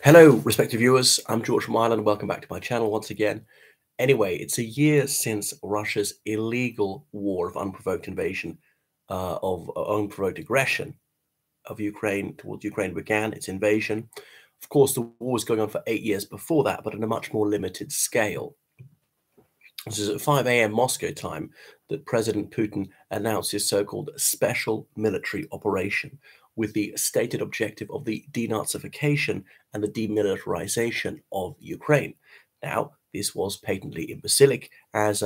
Hello, respective viewers. I'm George from Ireland. Welcome back to my channel once again. Anyway, it's a year since Russia's illegal war of unprovoked invasion, of unprovoked aggression of Ukraine towards Ukraine began, its invasion. Of course, the war was going on for 8 years before that, but on a much more limited scale. This is at 5 a.m. Moscow time that President Putin announced his so-called special military operation with the stated objective of the denazification and the demilitarization of Ukraine. Now, this was patently imbecilic, as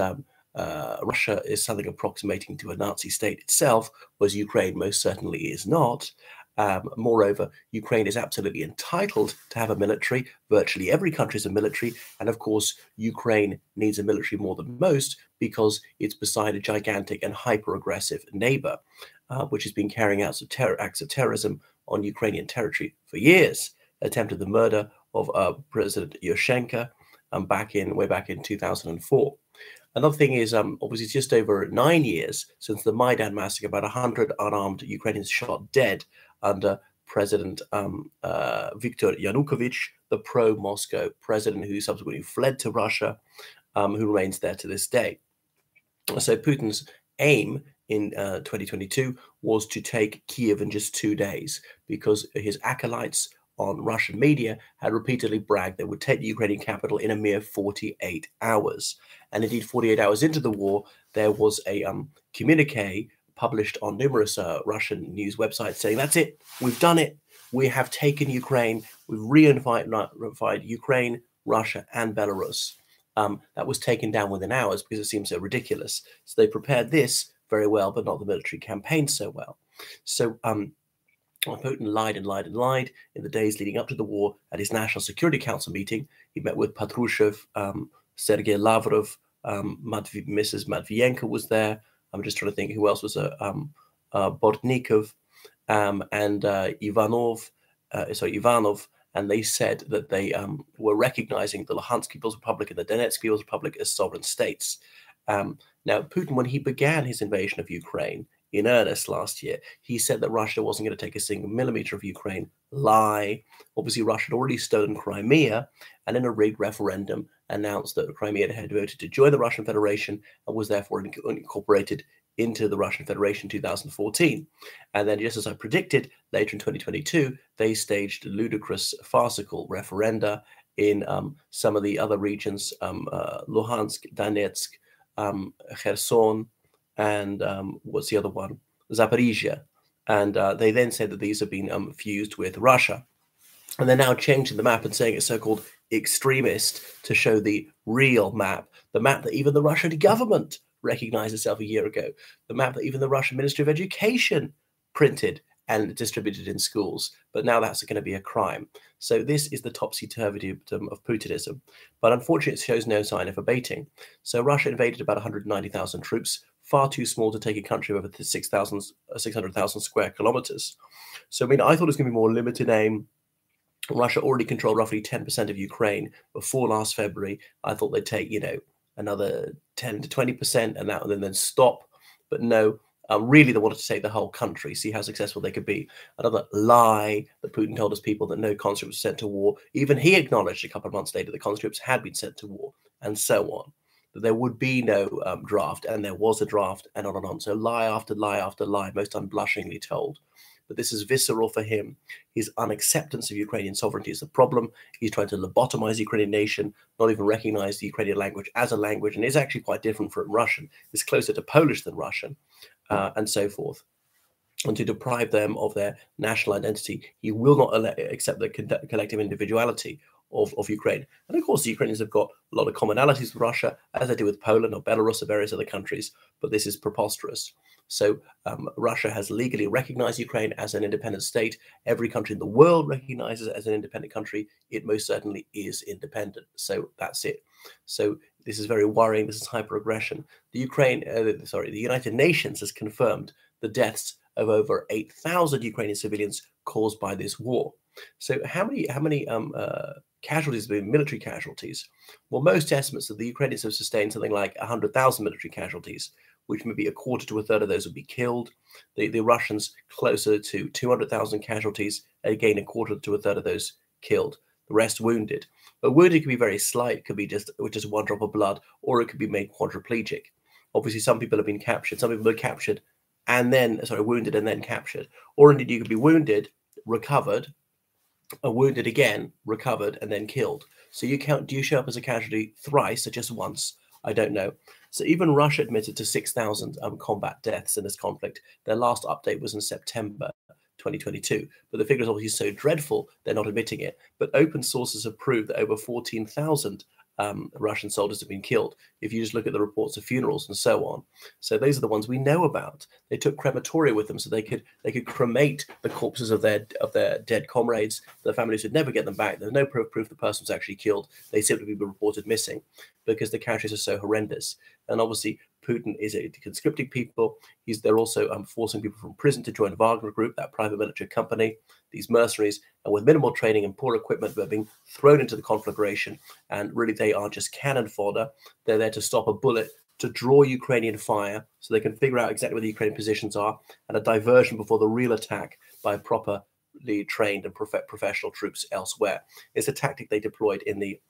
Russia is something approximating to a Nazi state itself, whereas Ukraine most certainly is not. Moreover, Ukraine is absolutely entitled to have a military. Virtually every country is a military. And of course, Ukraine needs a military more than most because it's beside a gigantic and hyper-aggressive neighbor, which has been carrying out acts of terrorism on Ukrainian territory for years, attempted the murder of President Yushchenko way back in 2004. Another thing is, obviously, it's just over 9 years since the Maidan massacre. About 100 unarmed Ukrainians shot dead under President Viktor Yanukovych, the pro-Moscow president who subsequently fled to Russia, who remains there to this day. So Putin's aim in 2022 was to take Kiev in just 2 days because his acolytes on Russian media had repeatedly bragged they would take the Ukrainian capital in a mere 48 hours. And indeed, 48 hours into the war, there was a communique published on numerous Russian news websites saying, that's it, we've done it. We have taken Ukraine. We've reunified Ukraine, Russia, and Belarus. That was taken down within hours because it seemed so ridiculous. So they prepared this very well, but not the military campaign so well. So Putin lied and lied and lied in the days leading up to the war. At his National Security Council meeting, he met with Patrushev, Sergei Lavrov, Mrs. Matvienko was there. I'm just trying to think who else was there. Bortnikov and Ivanov, and they said that they were recognizing the Luhansk People's Republic and the Donetsk People's Republic as sovereign states. Now, Putin, when he began his invasion of Ukraine in earnest last year, he said that Russia wasn't going to take a single millimeter of Ukraine. Lie. Obviously, Russia had already stolen Crimea, and in a rigged referendum announced that Crimea had voted to join the Russian Federation and was therefore incorporated into the Russian Federation in 2014. And then, just as I predicted, later in 2022, they staged ludicrous, farcical referenda in some of the other regions, Luhansk, Donetsk, Kherson, and what's the other one? Zaporizhia. And they then said that these have been fused with Russia. And they're now changing the map and saying it's so-called extremist to show the real map, the map that even the Russian government recognized itself a year ago, the map that even the Russian Ministry of Education printed and distributed in schools. But now that's going to be a crime. So this is the topsy-turvydom of Putinism. But unfortunately, it shows no sign of abating. So Russia invaded about 190,000 troops, far too small to take a country of over 600,000 square kilometers. So, I mean, I thought it was going to be more limited aim. Russia already controlled roughly 10% of Ukraine before last February. I thought they'd take, another 10 to 20% and then stop. But no, really they wanted to take the whole country, see how successful they could be. Another lie that Putin told his people that no conscripts were sent to war. Even he acknowledged a couple of months later that conscripts had been sent to war, and so on. That there would be no draft, and there was a draft, and on and on. So lie after lie after lie, most unblushingly told. But this is visceral for him. His unacceptance of Ukrainian sovereignty is the problem. He's trying to lobotomize the Ukrainian nation, not even recognize the Ukrainian language as a language, and is actually quite different from Russian. It's closer to Polish than Russian, and so forth. And to deprive them of their national identity, he will not accept the collective individuality of Ukraine. And of course, the Ukrainians have got a lot of commonalities with Russia, as they do with Poland or Belarus or various other countries, but this is preposterous. So Russia has legally recognized Ukraine as an independent state. Every country in the world recognizes it as an independent country. It most certainly is independent. So that's it. So this is very worrying. This is hyper-aggression. The United Nations has confirmed the deaths of over 8,000 Ukrainian civilians caused by this war. So how many casualties have been military casualties? Well, most estimates that the Ukrainians have sustained something like 100,000 military casualties, which maybe a quarter to a third of those would be killed. The Russians closer to 200,000 casualties, again a quarter to a third of those killed. the rest wounded. But wounded can be very slight, could be just one drop of blood, or it could be made quadriplegic. Obviously, some people have been captured. Some people are captured and then, wounded and then captured. Or indeed, you could be wounded, recovered, wounded again, recovered, and then killed. So do you show up as a casualty thrice or just once? I don't know. So even Russia admitted to 6,000 combat deaths in this conflict. Their last update was in September 2022. But the figure is obviously so dreadful, they're not admitting it. But open sources have proved that over 14,000 Russian soldiers have been killed, if you just look at the reports of funerals and so on. So those are the ones we know about. They took crematoria with them so they could cremate the corpses of their dead comrades. The families would never get them back. There's no proof the person was actually killed. They simply be reported missing because the casualties are so horrendous. And obviously, Putin is conscripting people. They're also forcing people from prison to join Wagner Group, that private military company. These mercenaries, and with minimal training and poor equipment, they're being thrown into the conflagration. And really, they are just cannon fodder. They're there to stop a bullet, to draw Ukrainian fire, so they can figure out exactly where the Ukrainian positions are, and a diversion before the real attack by properly trained and professional troops elsewhere. It's a tactic they deployed in the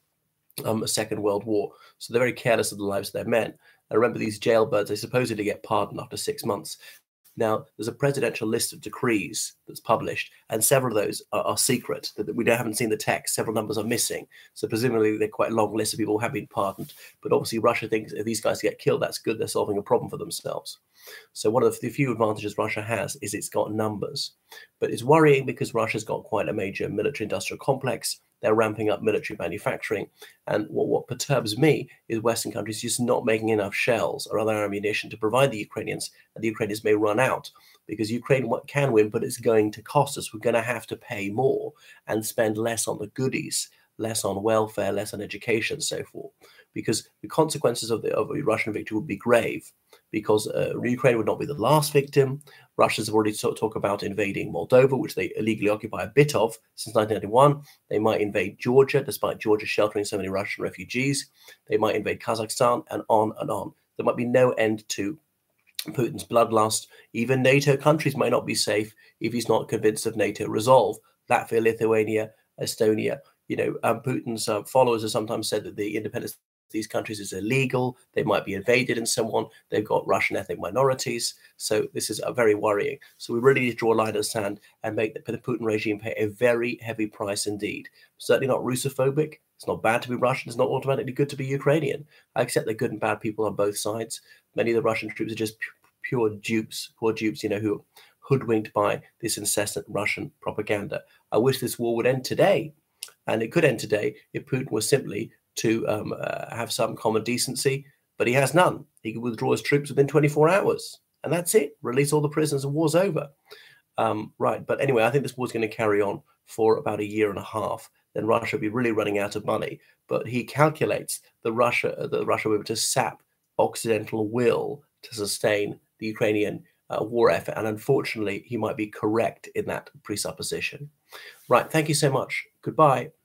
Second World War. So they're very careless of the lives of their men. I remember these jailbirds, they supposedly get pardoned after 6 months. Now, there's a presidential list of decrees that's published, and several of those are secret. That we haven't seen the text. Several numbers are missing. So presumably they're quite a long list of people who have been pardoned. But obviously Russia thinks if these guys get killed, that's good. They're solving a problem for themselves. So one of the few advantages Russia has is it's got numbers. But it's worrying because Russia's got quite a major military-industrial complex. They're ramping up military manufacturing. And what perturbs me is Western countries just not making enough shells or other ammunition to provide the Ukrainians, and the Ukrainians may run out because Ukraine can win, but it's going to cost us. We're going to have to pay more and spend less on the goodies, less on welfare, less on education, and so forth, because the consequences of a Russian victory would be grave, because Ukraine would not be the last victim. Russians have already talked about invading Moldova, which they illegally occupy a bit of since 1991. They might invade Georgia, despite Georgia sheltering so many Russian refugees. They might invade Kazakhstan, and on and on. There might be no end to Putin's bloodlust. Even NATO countries might not be safe if he's not convinced of NATO resolve. Latvia, Lithuania, Estonia. Putin's followers have sometimes said that the independence of these countries is illegal. They might be invaded and so on. They've got Russian ethnic minorities. So this is very worrying. So we really need to draw a line in the sand and make the Putin regime pay a very heavy price indeed. Certainly not Russophobic. It's not bad to be Russian. It's not automatically good to be Ukrainian. I accept they're good and bad people on both sides. Many of the Russian troops are just poor dupes, who are hoodwinked by this incessant Russian propaganda. I wish this war would end today. And it could end today if Putin was simply to have some common decency, but he has none. He could withdraw his troops within 24 hours, and that's it. Release all the prisoners, and war's over. Right, but anyway, I think this war's going to carry on for about a year and a half. Then Russia will be really running out of money. But he calculates that Russia will be able to sap Occidental will to sustain the Ukrainian war effort. And unfortunately, he might be correct in that presupposition. Right, thank you so much. Goodbye.